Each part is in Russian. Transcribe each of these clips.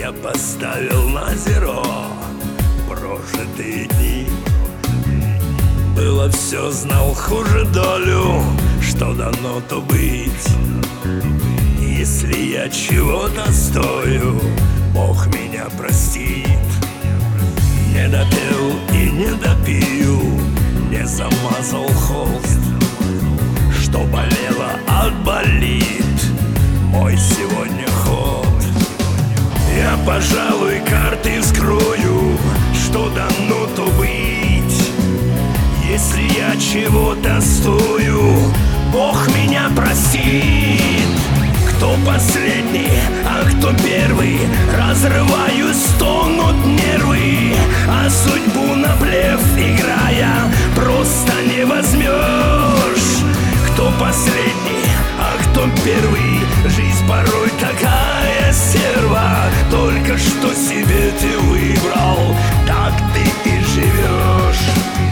Я поставил на зеро прожитые дни. Было все, знал хуже долю, что дано, то быть. Если я чего-то стою, Бог меня простит. Не допел и не допил, не замазал холст. Что болело, отболит мой сегодня ход. Я, пожалуй, карты вскрою, что дано, то быть. Если я чего-то стою, Бог меня простит. Кто последний, а кто первый? Разрываю, стонут нервы, а судьбу наплев играя просто не возьмешь. Кто последний, а кто первый? Жизнь порой такая стерва. Только что себе ты выбрал, так ты и живешь.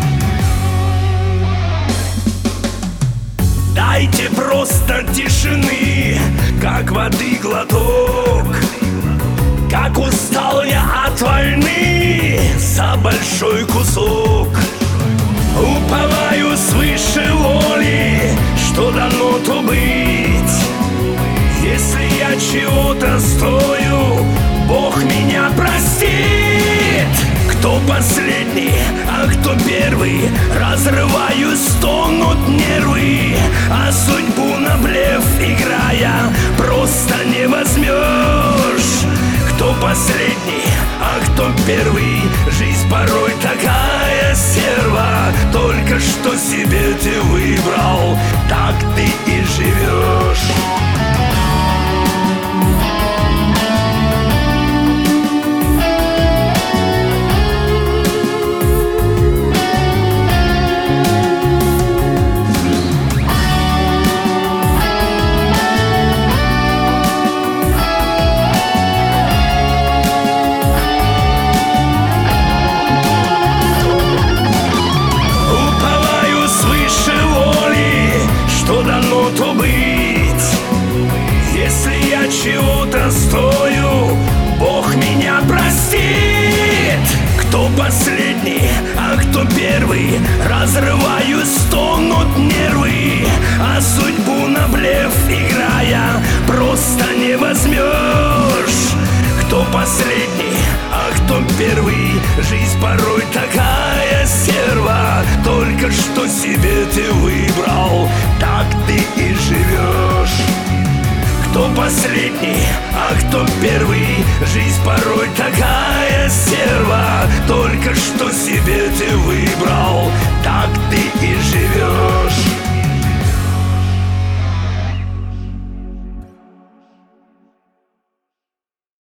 Дайте просто тишины, как воды глоток. Как устал я от войны за большой кусок. Уповаю свыше воли, что дано, то быть. Если я чего-то стою, Бог меня простит. Кто последний, а кто первый? Разрываю, стонут нервы, а судьбу наплев играя просто не возьмешь. Кто последний, а кто первый? Жизнь порой такая стерва. Только что себе ты выбрал, так ты и живешь. То быть. Если я чего-то стою, Бог меня простит. Кто последний, а кто первый? Разрываю, стонут нервы, а судьбу наплев играя просто не возьмешь. Кто последний, а кто первый? Жизнь порой такая стерва. Только что себе ты выбрал, так ты и живешь. Кто последний, а кто первый? Жизнь порой такая стерва. Только что себе ты выбрал,